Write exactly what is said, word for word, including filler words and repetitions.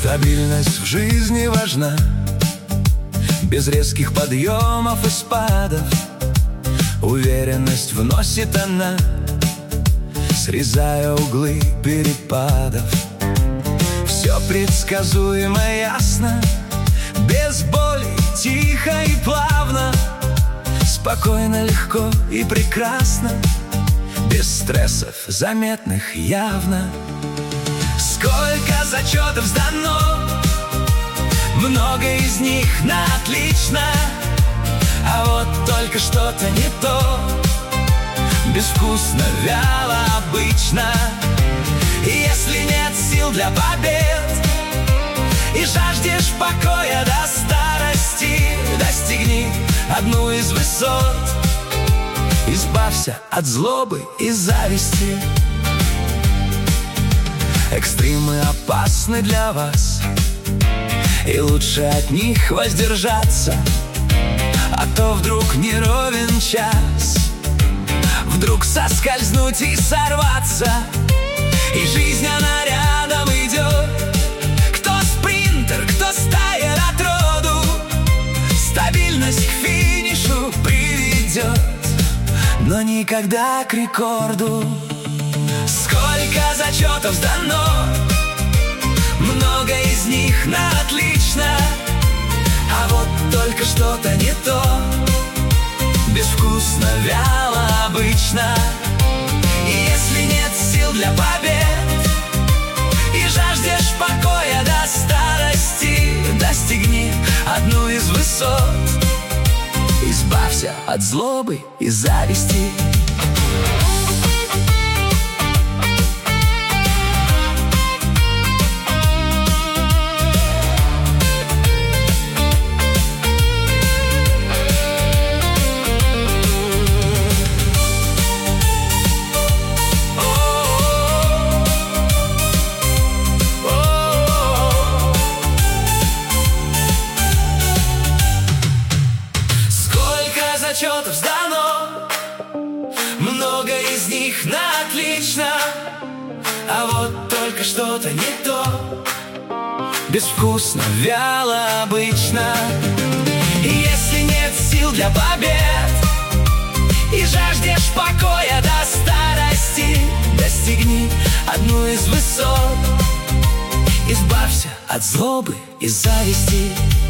Стабильность в жизни важна, без резких подъемов и спадов. Уверенность вносит она, срезая углы перепадов. Все предсказуемо ясно, без боли, тихо и плавно. Спокойно, легко и прекрасно, без стрессов заметных явно. Сколько зачетов сдано, много из них на отлично. А вот только что-то не то, безвкусно, вяло, обычно. И если нет сил для побед и жаждешь покоя до старости, достигни одну из высот. Избавься от злобы и зависти. Экстремы опасны для вас, и лучше от них воздержаться. А то вдруг не ровен час, вдруг соскользнуть и сорваться. И жизнь, она рядом идет. Кто спринтер, кто стаер от роду, стабильность к финишу приведет, но никогда к рекорду. Сколько зачетов сдано, много из них на отлично. А вот только что-то не то, безвкусно, вяло, обычно. И если нет сил для побед и жаждешь покоя до старости, достигни одну из высот. Избавься от злобы и зависти. Зачетов сдано, много из них на отлично. А вот только что-то не то, безвкусно, вяло, обычно. И если нет сил для побед и жаждешь покоя до старости, достигни одну из высот. Избавься от злобы и зависти.